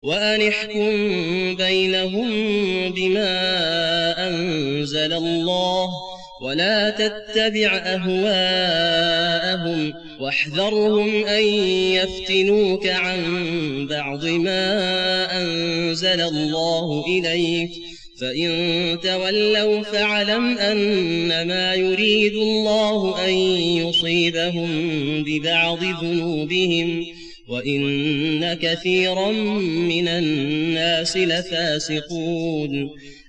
وأن احكم بينهم بما أنزل الله ولا تتبع أهواءهم واحذرهم أن يفتنوك عن بعض ما أنزل الله إليك فإن تولوا فاعلم أنما يريد الله أن يصيبهم ببعض ذنوبهم وإن كثيرا من الناس لفاسقون.